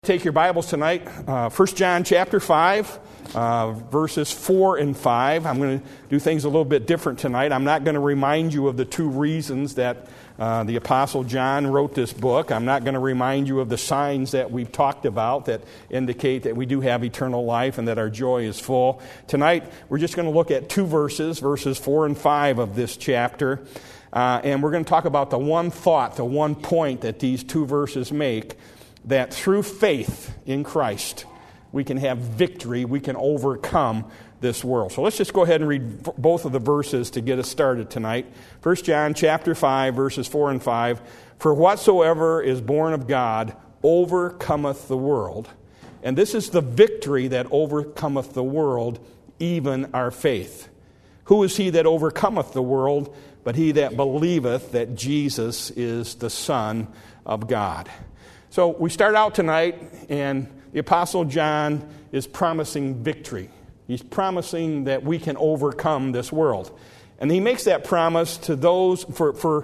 take your Bibles tonight, 1 John chapter 5, verses 4 and 5. I'm going to do things a little bit different tonight. I'm not going to remind you of the two reasons that the Apostle John wrote this book. I'm not going to remind you of the signs that we've talked about that indicate that we do have eternal life and that our joy is full. Tonight, we're just going to look at two verses 4 and 5 of this chapter. And we're going to talk about the one thought, the one point that these two verses make, that through faith in Christ, we can have victory, we can overcome this world. So let's just go ahead and read both of the verses to get us started tonight. 1 John chapter 5, verses 4 and 5. For whatsoever is born of God overcometh the world. And this is the victory that overcometh the world, even our faith. Who is he that overcometh the world, but he that believeth that Jesus is the Son of God? So we start out tonight, and the Apostle John is promising victory. He's promising that we can overcome this world. And he makes that promise to those, for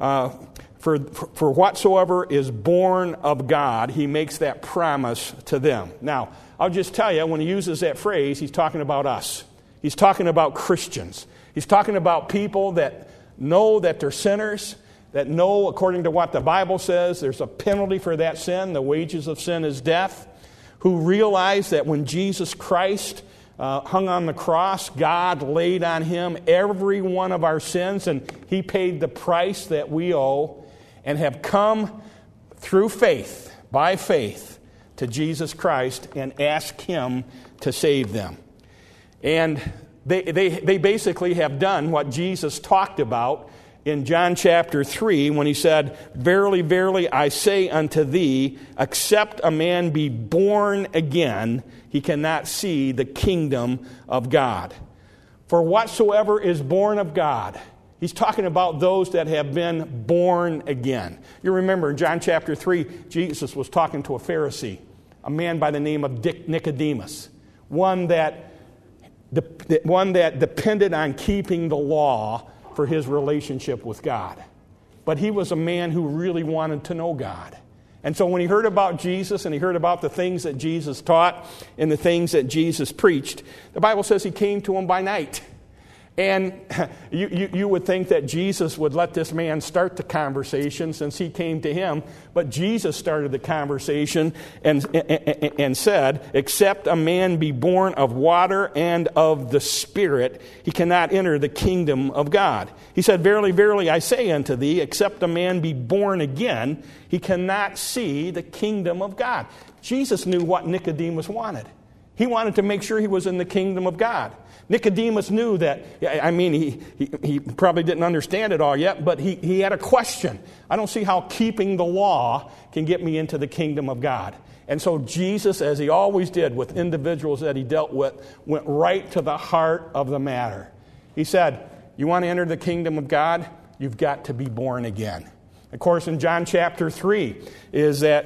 whatsoever is born of God, he makes that promise to them. Now, I'll just tell you, when he uses that phrase, he's talking about us. He's talking about Christians. He's talking about people that know that they're sinners, that know, according to what the Bible says, there's a penalty for that sin. The wages of sin is death. Who realize that when Jesus Christ hung on the cross, God laid on him every one of our sins, and he paid the price that we owe, and have come through faith, by faith, to Jesus Christ and ask him to save them. And they basically have done what Jesus talked about in John chapter 3, when he said, Verily, verily, I say unto thee, except a man be born again, he cannot see the kingdom of God. For whatsoever is born of God, he's talking about those that have been born again. You remember in John chapter 3, Jesus was talking to a Pharisee, a man by the name of Nicodemus, one that depended on keeping the law for his relationship with God. But he was a man who really wanted to know God. And so when he heard about Jesus and he heard about the things that Jesus taught and the things that Jesus preached, the Bible says he came to him by night. And you would think that Jesus would let this man start the conversation since he came to him. But Jesus started the conversation and said, Except a man be born of water and of the Spirit, he cannot enter the kingdom of God. He said, Verily, verily, I say unto thee, except a man be born again, he cannot see the kingdom of God. Jesus knew what Nicodemus wanted. He wanted to make sure he was in the kingdom of God. Nicodemus knew that, he probably didn't understand it all yet, but he had a question. I don't see how keeping the law can get me into the kingdom of God. And so Jesus, as he always did with individuals that he dealt with, went right to the heart of the matter. He said, you want to enter the kingdom of God? You've got to be born again. Of course, in John chapter 3 is that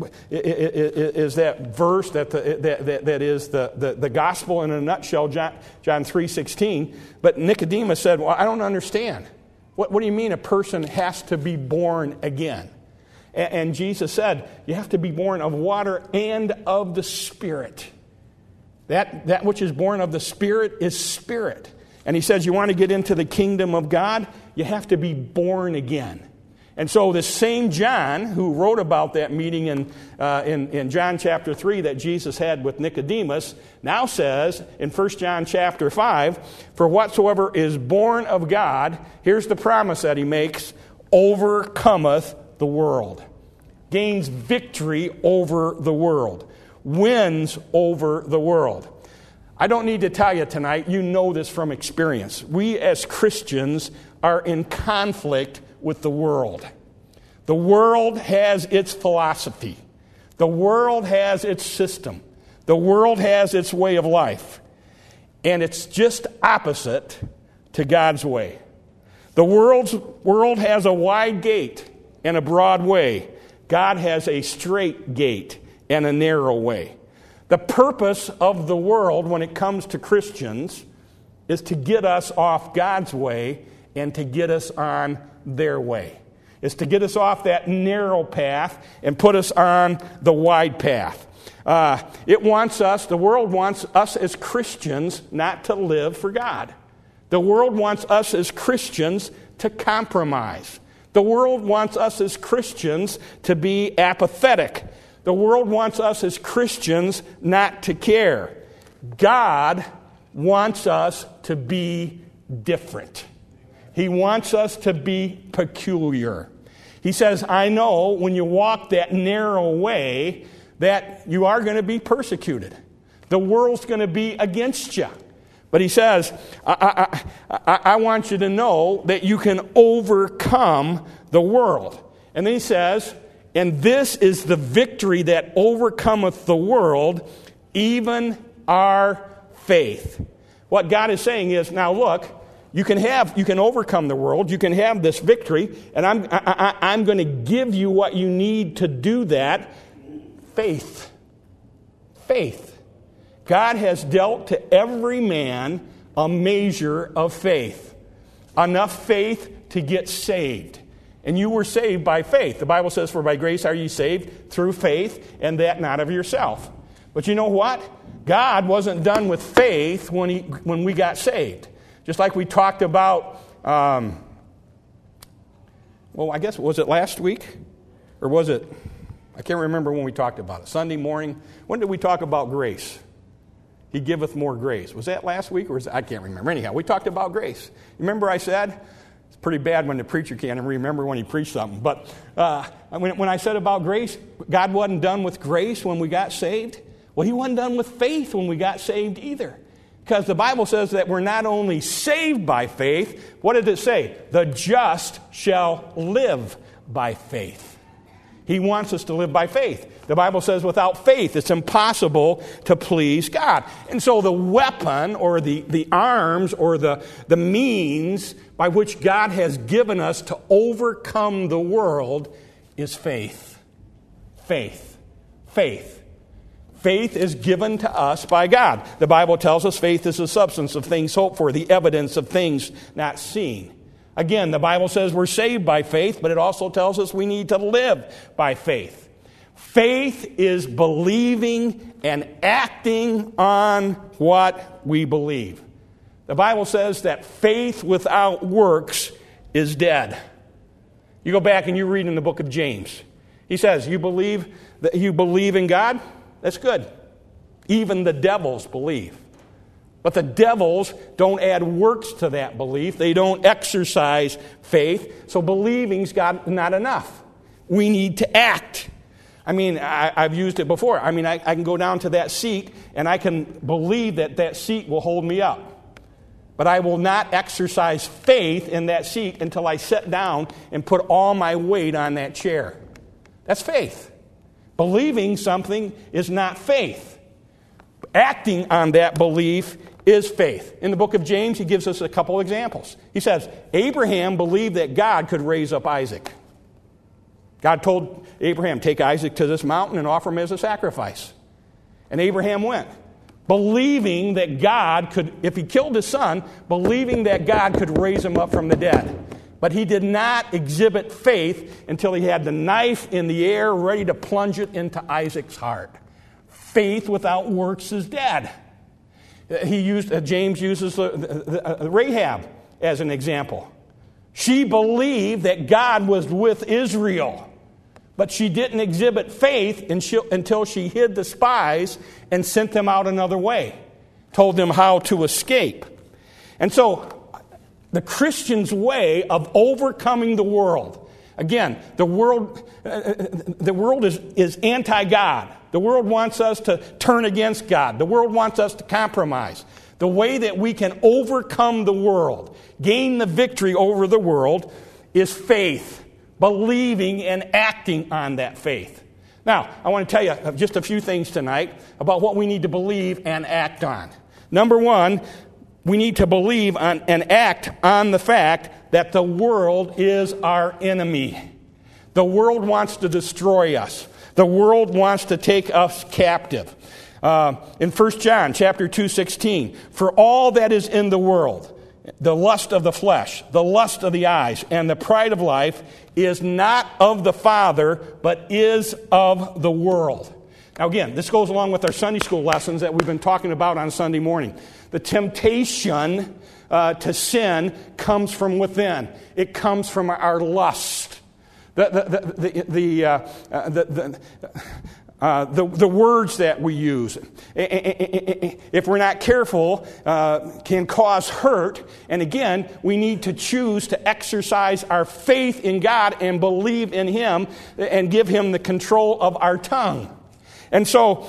verse that is the gospel in a nutshell, John 3:16. But Nicodemus said, well, I don't understand. What do you mean a person has to be born again? And Jesus said, you have to be born of water and of the Spirit. That which is born of the Spirit is spirit. And he says, you want to get into the kingdom of God? You have to be born again. And so this same John, who wrote about that meeting in John chapter 3 that Jesus had with Nicodemus, now says in 1 John chapter 5, For whatsoever is born of God, here's the promise that he makes, overcometh the world. Gains victory over the world. Wins over the world. I don't need to tell you tonight, you know this from experience. We as Christians are in conflict with the world. The world has its philosophy. The world has its system. The world has its way of life. And it's just opposite to God's way. The world has a wide gate and a broad way. God has a straight gate and a narrow way. The purpose of the world when it comes to Christians is to get us off God's way and to get us on their way. is to get us off that narrow path and put us on the wide path. The world wants us as Christians not to live for God. The world wants us as Christians to compromise. The world wants us as Christians to be apathetic. The world wants us as Christians not to care. God wants us to be different. He wants us to be peculiar. He says, I know when you walk that narrow way that you are going to be persecuted. The world's going to be against you. But he says, I want you to know that you can overcome the world. And then he says, and this is the victory that overcometh the world, even our faith. What God is saying is, now look, you can overcome the world, you can have this victory, and I'm going to give you what you need to do that. Faith. Faith. God has dealt to every man a measure of faith. Enough faith to get saved. And you were saved by faith. The Bible says, for by grace are ye saved through faith, and that not of yourself. But you know what? God wasn't done with faith when we got saved. Just like we talked about, I guess, was it last week? Or was it, I can't remember when we talked about it. Sunday morning. When did we talk about grace? He giveth more grace. Was that last week? I can't remember. Anyhow, we talked about grace. Remember I said, it's pretty bad when the preacher can't remember when he preached something. But when I said about grace, God wasn't done with grace when we got saved. Well, he wasn't done with faith when we got saved either. Because the Bible says that we're not only saved by faith, what did it say? The just shall live by faith. He wants us to live by faith. The Bible says without faith, it's impossible to please God. And so the weapon or the arms or the means by which God has given us to overcome the world is faith. Faith. Faith. Faith is given to us by God. The Bible tells us faith is the substance of things hoped for, the evidence of things not seen. Again, the Bible says we're saved by faith, but it also tells us we need to live by faith. Faith is believing and acting on what we believe. The Bible says that faith without works is dead. You go back and you read in the book of James. He says, you believe in God? That's good. Even the devils believe. But the devils don't add works to that belief. They don't exercise faith. So believing's not enough. We need to act. I mean, I've used it before. I mean, I can go down to that seat and I can believe that seat will hold me up. But I will not exercise faith in that seat until I sit down and put all my weight on that chair. That's faith. Believing something is not faith. Acting on that belief is faith. In the book of James, he gives us a couple examples. He says, Abraham believed that God could raise up Isaac. God told Abraham, take Isaac to this mountain and offer him as a sacrifice. And Abraham went, believing that God could, if he killed his son, believing that God could raise him up from the dead. But he did not exhibit faith until he had the knife in the air ready to plunge it into Isaac's heart. Faith without works is dead. James uses Rahab as an example. She believed that God was with Israel, but she didn't exhibit faith until she hid the spies and sent them out another way, told them how to escape. And so the Christian's way of overcoming the world. Again, the world is anti-God. The world wants us to turn against God. The world wants us to compromise. The way that we can overcome the world, gain the victory over the world, is faith, believing and acting on that faith. Now, I want to tell you just a few things tonight about what we need to believe and act on. Number one, we need to believe on and act on the fact that the world is our enemy. The world wants to destroy us. The world wants to take us captive. In 1 John chapter 2:16, for all that is in the world, the lust of the flesh, the lust of the eyes, and the pride of life is not of the Father, but is of the world. Now again, this goes along with our Sunday school lessons that we've been talking about on Sunday morning. The temptation to sin comes from within. It comes from our lust. The words that we use, if we're not careful, can cause hurt. And again, we need to choose to exercise our faith in God and believe in Him and give Him the control of our tongue. And so,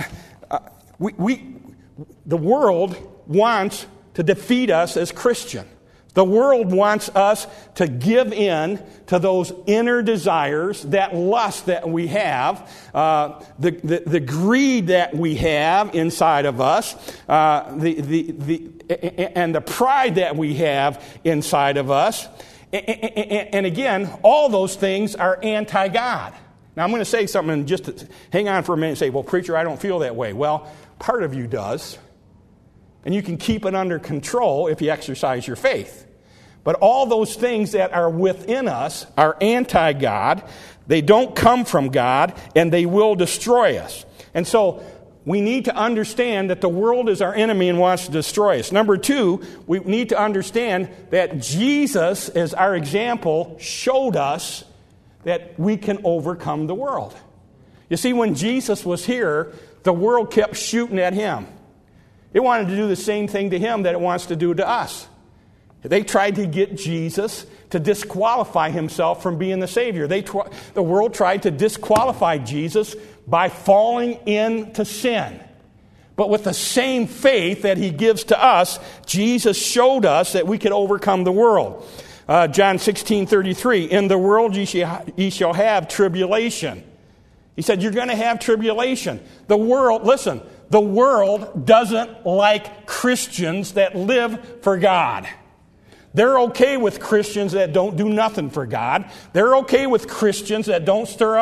the world wants to defeat us as Christians. The world wants us to give in to those inner desires, that lust that we have, the greed that we have inside of us, and the pride that we have inside of us. And again, all those things are anti-God. Now, I'm going to say something and just hang on for a minute and say, well, preacher, I don't feel that way. Well, part of you does. And you can keep it under control if you exercise your faith. But all those things that are within us are anti-God. They don't come from God, and they will destroy us. And so we need to understand that the world is our enemy and wants to destroy us. Number two, we need to understand that Jesus, as our example, showed us that we can overcome the world. You see, when Jesus was here, the world kept shooting at Him. It wanted to do the same thing to Him that it wants to do to us. They tried to get Jesus to disqualify Himself from being the Savior. The world tried to disqualify Jesus by falling into sin. But with the same faith that He gives to us, Jesus showed us that we could overcome the world. John 16:33, in the world ye shall have tribulation. He said, you're going to have tribulation. The world, listen, the world doesn't like Christians that live for God. They're okay with Christians that don't do nothing for God. They're okay with Christians that don't stir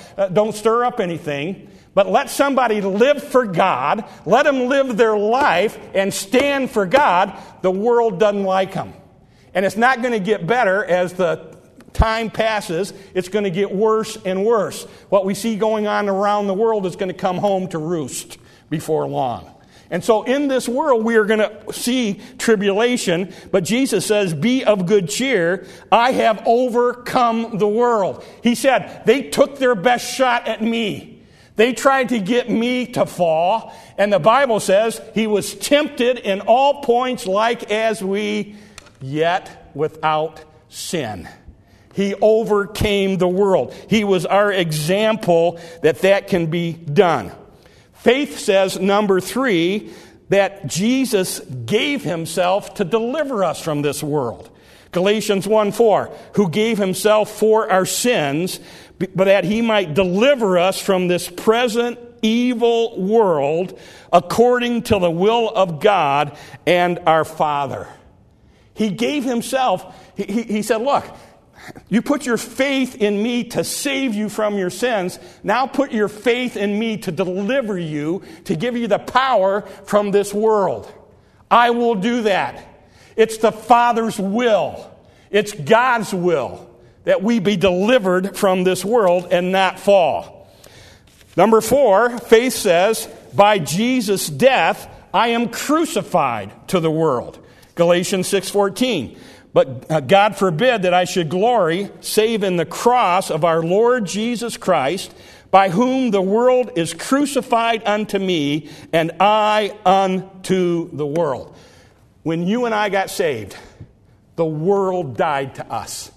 up anything. But let somebody live for God. Let them live their life and stand for God. The world doesn't like them. And it's not going to get better as the time passes. It's going to get worse and worse. What we see going on around the world is going to come home to roost before long. And so in this world, we are going to see tribulation. But Jesus says, be of good cheer. I have overcome the world. He said, they took their best shot at me. They tried to get me to fall. And the Bible says, He was tempted in all points like as we, yet without sin. He overcame the world. He was our example that can be done. Faith says, number 3, that Jesus gave Himself to deliver us from this world. Galatians 1:4, who gave Himself for our sins, but that He might deliver us from this present evil world according to the will of God and our Father. He gave Himself. He said, look, you put your faith in me to save you from your sins. Now put your faith in me to deliver you, to give you the power from this world. I will do that. It's the Father's will. It's God's will that we be delivered from this world and not fall. Number 4, faith says, by Jesus' death, I am crucified to the world. Galatians 6:14. But God forbid that I should glory, save in the cross of our Lord Jesus Christ, by whom the world is crucified unto me, and I unto the world. When you and I got saved, the world died to us,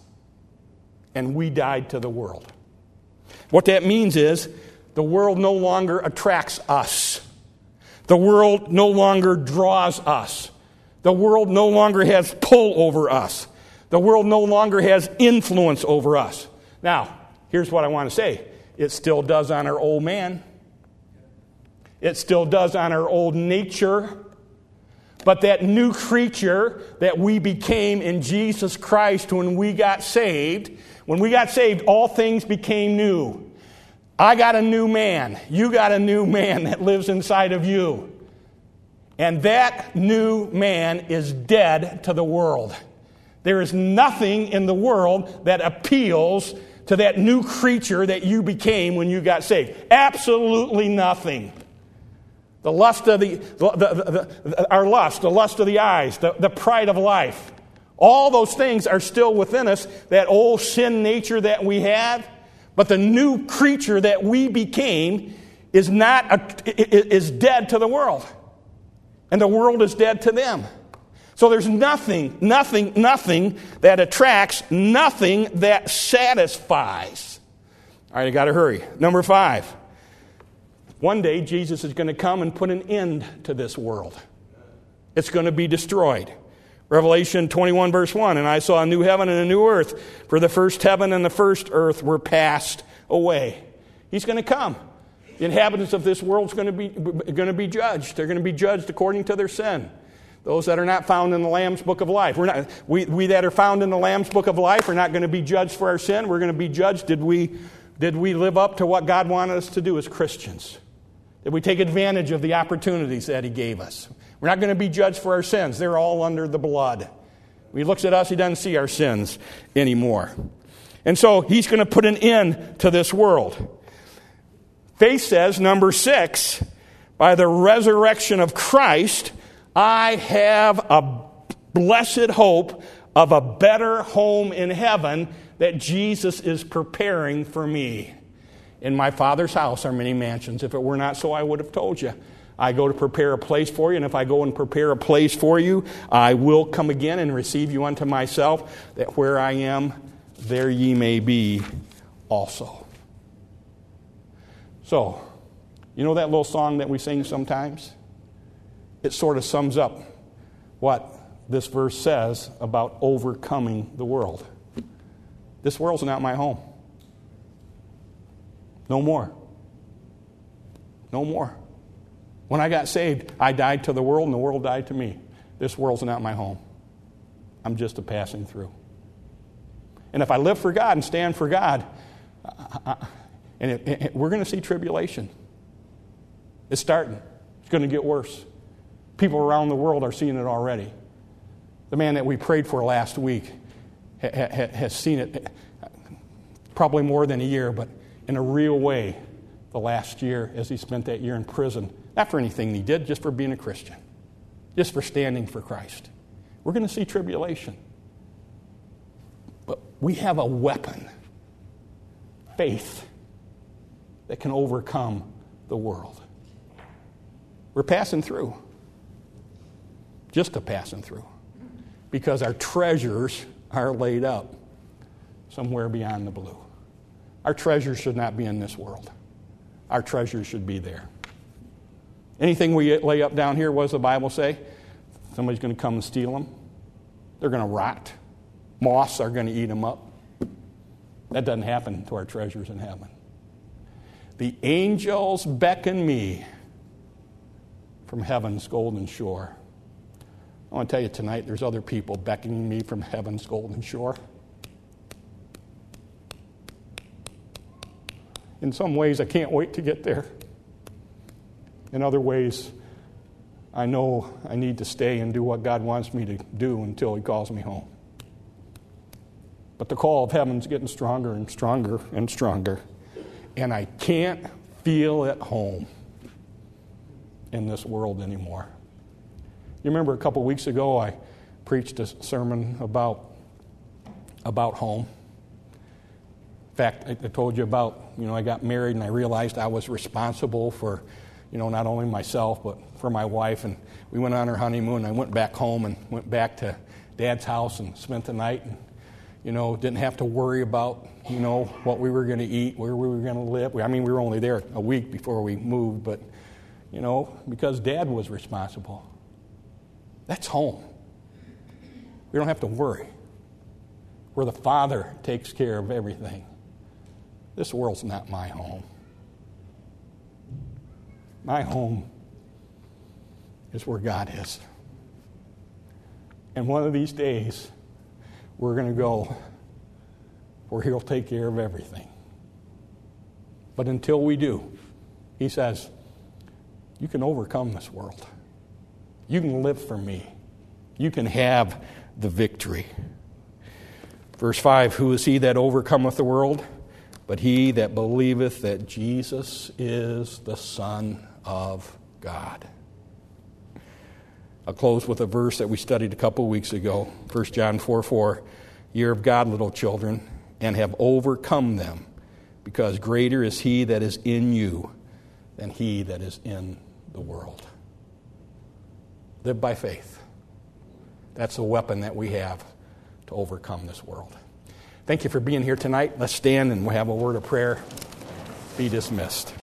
and we died to the world. What that means is, the world no longer attracts us. The world no longer draws us. The world no longer has pull over us. The world no longer has influence over us. Now, here's what I want to say. It still does on our old man. It still does on our old nature. But that new creature that we became in Jesus Christ when we got saved, all things became new. I got a new man. You got a new man that lives inside of you. And that new man is dead to the world. There is nothing in the world that appeals to that new creature that you became when you got saved. Absolutely nothing. The lust of our lust, the lust of the eyes, the pride of life. All those things are still within us, that old sin nature that we have. But the new creature that we became is dead to the world. And the world is dead to them. So there's nothing that attracts, nothing that satisfies. All right, I got to hurry. Number 5. One day, Jesus is going to come and put an end to this world. It's going to be destroyed. Revelation 21, verse 1, and I saw a new heaven and a new earth, for the first heaven and the first earth were passed away. He's going to come. The inhabitants of this world are going to be judged. They're going to be judged according to their sin. Those that are not found in the Lamb's Book of Life. We that are found in the Lamb's Book of Life are not going to be judged for our sin. We're going to be judged. Did we live up to what God wanted us to do as Christians? Did we take advantage of the opportunities that He gave us? We're not going to be judged for our sins. They're all under the blood. When He looks at us, He doesn't see our sins anymore. And so He's going to put an end to this world. Faith says, number 6, by the resurrection of Christ, I have a blessed hope of a better home in heaven that Jesus is preparing for me. In my Father's house are many mansions. If it were not so, I would have told you. I go to prepare a place for you, and if I go and prepare a place for you, I will come again and receive you unto myself, that where I am, there ye may be also. So, you know that little song that we sing sometimes? It sort of sums up what this verse says about overcoming the world. This world's not my home. No more. No more. When I got saved, I died to the world and the world died to me. This world's not my home. I'm just a passing through. And if I live for God and stand for God, we're going to see tribulation. It's starting. It's going to get worse. People around the world are seeing it already. The man that we prayed for last week has seen it probably more than a year, but in a real way the last year as he spent that year in prison. Not for anything he did, just for being a Christian. Just for standing for Christ. We're going to see tribulation. But we have a weapon. Faith. That can overcome the world. We're passing through. Just a passing through. Because our treasures are laid up somewhere beyond the blue. Our treasures should not be in this world. Our treasures should be there. Anything we lay up down here, what does the Bible say? Somebody's going to come and steal them. They're going to rot. Moths are going to eat them up. That doesn't happen to our treasures in heaven. The angels beckon me from heaven's golden shore. I want to tell you tonight, there's other people beckoning me from heaven's golden shore. In some ways, I can't wait to get there. In other ways, I know I need to stay and do what God wants me to do until He calls me home. But the call of heaven's getting stronger and stronger and stronger. And I can't feel at home in this world anymore. You remember a couple weeks ago I preached a sermon about home. In fact, I told you about, I got married and I realized I was responsible for, not only myself but for my wife. And we went on our honeymoon. I went back home and went back to Dad's house and spent the night and, didn't have to worry about, what we were going to eat, where we were going to live. We were only there a week before we moved, but, because Dad was responsible. That's home. We don't have to worry. Where the Father takes care of everything. This world's not my home. My home is where God is. And one of these days, we're going to go where He'll take care of everything. But until we do, He says, you can overcome this world. You can live for me. You can have the victory. Verse 5, who is he that overcometh the world? But he that believeth that Jesus is the Son of God. I'll close with a verse that we studied a couple weeks ago. 1 John 4:4. Ye are of God, little children, and have overcome them, because greater is he that is in you than he that is in the world. Live by faith. That's the weapon that we have to overcome this world. Thank you for being here tonight. Let's stand and we'll have a word of prayer. Be dismissed.